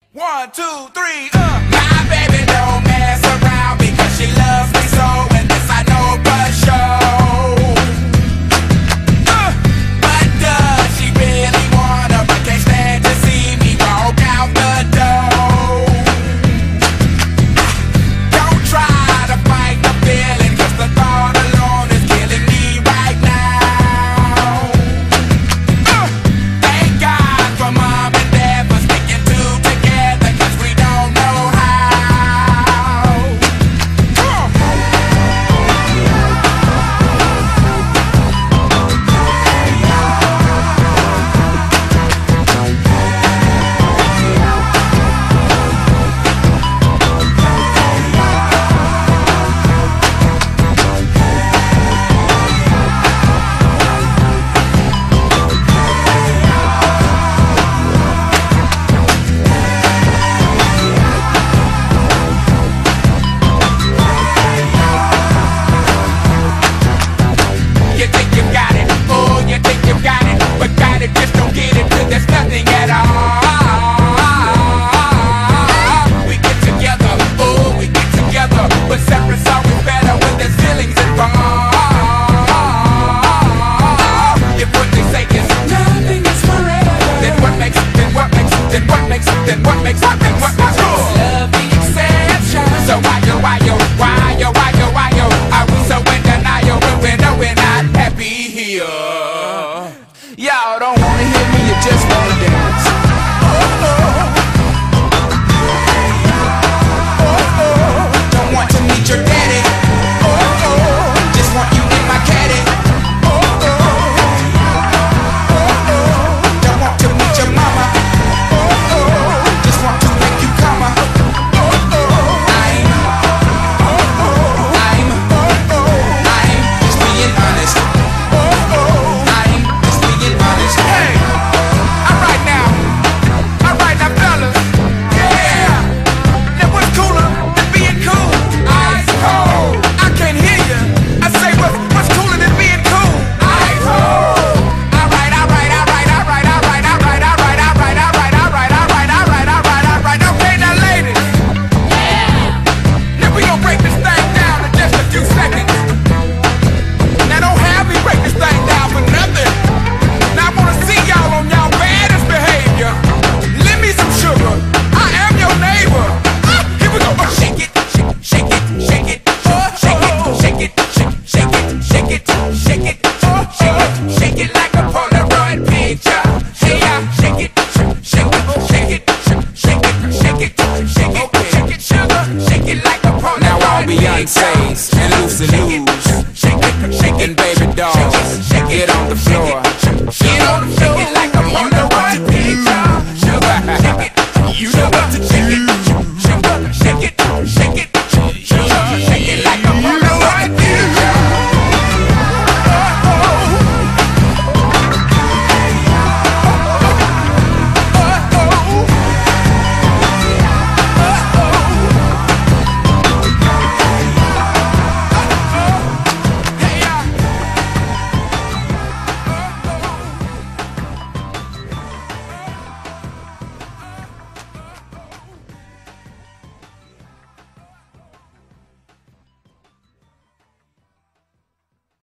One, two, three, My baby don't mess around because she loves me so, and this I know for sure. But does she really wanna, but can't stand to see me walk out the door? Don't try to fight the feeling, cause the thought alone is killing me right now. Thank God for mom and dad for sticking two together, cause we don't know how. You think you got it, oh, you think you got it, but got it, just don't get it till there's nothing at all. We get together, oh, we get together, but separate's always better when there's feelings involved. If what they say is nothing is forever, then what makes love the exception? So why yo, are we so